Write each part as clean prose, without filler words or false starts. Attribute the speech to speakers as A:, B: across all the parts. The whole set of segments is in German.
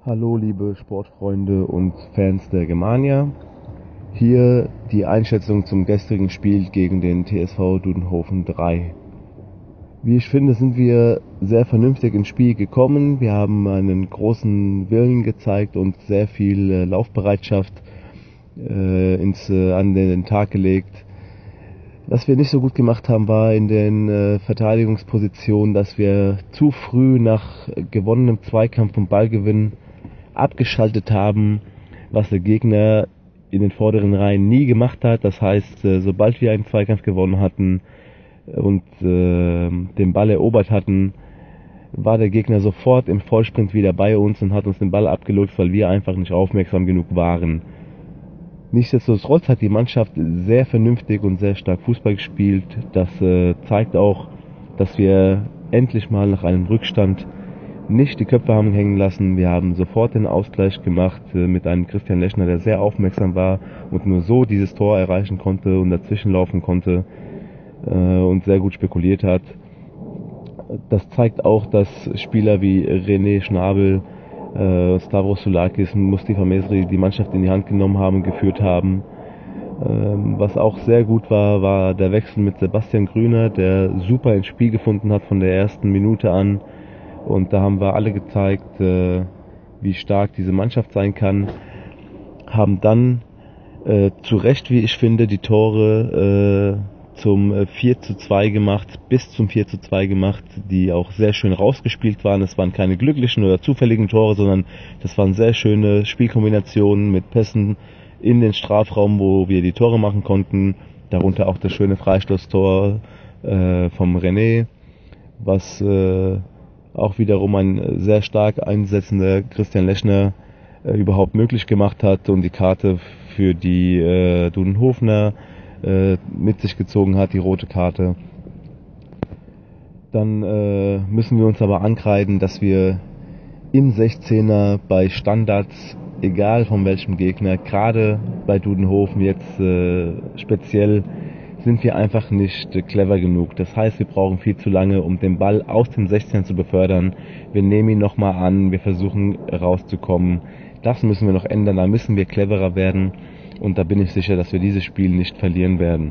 A: Hallo liebe Sportfreunde und Fans der Germania. Hier die Einschätzung zum gestrigen Spiel gegen den TSV Dudenhofen 3. Wie ich finde, sind wir sehr vernünftig ins Spiel gekommen. Wir haben einen großen Willen gezeigt und sehr viel Laufbereitschaft an den Tag gelegt. Was wir nicht so gut gemacht haben, war in den Verteidigungspositionen, dass wir zu früh nach gewonnenem Zweikampf und Ballgewinn abgeschaltet haben, was der Gegner in den vorderen Reihen nie gemacht hat. Das heißt, sobald wir einen Zweikampf gewonnen hatten und den Ball erobert hatten, war der Gegner sofort im Vollsprint wieder bei uns und hat uns den Ball abgeluchst, weil wir einfach nicht aufmerksam genug waren. Nichtsdestotrotz hat die Mannschaft sehr vernünftig und sehr stark Fußball gespielt. Das zeigt auch, dass wir endlich mal nach einem Rückstand nicht die Köpfe haben hängen lassen. Wir haben sofort den Ausgleich gemacht mit einem Christian Lechner, der sehr aufmerksam war und nur so dieses Tor erreichen konnte und dazwischen laufen konnte und sehr gut spekuliert hat. Das zeigt auch, dass Spieler wie René Schnabel, Stavros Soulakis und Mustafa Mesri die Mannschaft in die Hand genommen haben und geführt haben. Was auch sehr gut war, war der Wechsel mit Sebastian Grüner, der super ins Spiel gefunden hat von der ersten Minute an. Und da haben wir alle gezeigt, wie stark diese Mannschaft sein kann. Haben dann zu Recht, wie ich finde, die Tore zum 4:2 gemacht, bis zum 4:2 gemacht, die auch sehr schön rausgespielt waren. Es waren keine glücklichen oder zufälligen Tore, sondern das waren sehr schöne Spielkombinationen mit Pässen in den Strafraum, wo wir die Tore machen konnten. Darunter auch das schöne Freistoßtor vom René, was auch wiederum ein sehr stark einsetzender Christian Lechner überhaupt möglich gemacht hat und die Karte für die Dudenhofener mit sich gezogen hat, die rote Karte. Dann müssen wir uns aber ankreiden, dass wir im 16er bei Standards, egal von welchem Gegner, gerade bei Dudenhofen jetzt speziell, sind wir einfach nicht clever genug. Das heißt, wir brauchen viel zu lange, um den Ball aus dem 16 zu befördern. Wir nehmen ihn nochmal an, wir versuchen rauszukommen. Das müssen wir noch ändern, da müssen wir cleverer werden und da bin ich sicher, dass wir dieses Spiel nicht verlieren werden.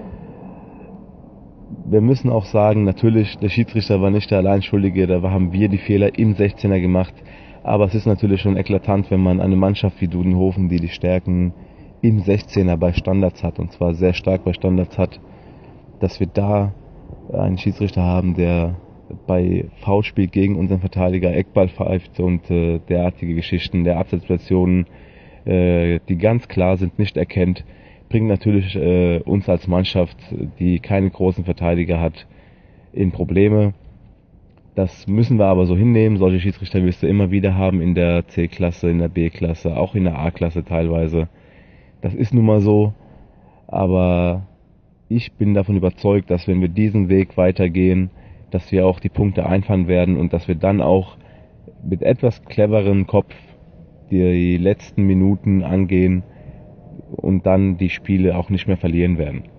A: Wir müssen auch sagen, natürlich, der Schiedsrichter war nicht der Alleinschuldige, da haben wir die Fehler im 16er gemacht, aber es ist natürlich schon eklatant, wenn man eine Mannschaft wie Dudenhofen, die die Stärken im 16er bei Standards hat, und zwar sehr stark bei Standards hat, dass wir da einen Schiedsrichter haben, der bei Foulspiel gegen unseren Verteidiger Eckball pfeift und derartige Geschichten der Absetzsituationen, die ganz klar sind, nicht erkennt, bringt natürlich uns als Mannschaft, die keine großen Verteidiger hat, in Probleme. Das müssen wir aber so hinnehmen. Solche Schiedsrichter wirst du immer wieder haben in der C-Klasse, in der B-Klasse, auch in der A-Klasse teilweise. Das ist nun mal so, aber ich bin davon überzeugt, dass wenn wir diesen Weg weitergehen, dass wir auch die Punkte einfahren werden und dass wir dann auch mit etwas cleverem Kopf die letzten Minuten angehen und dann die Spiele auch nicht mehr verlieren werden.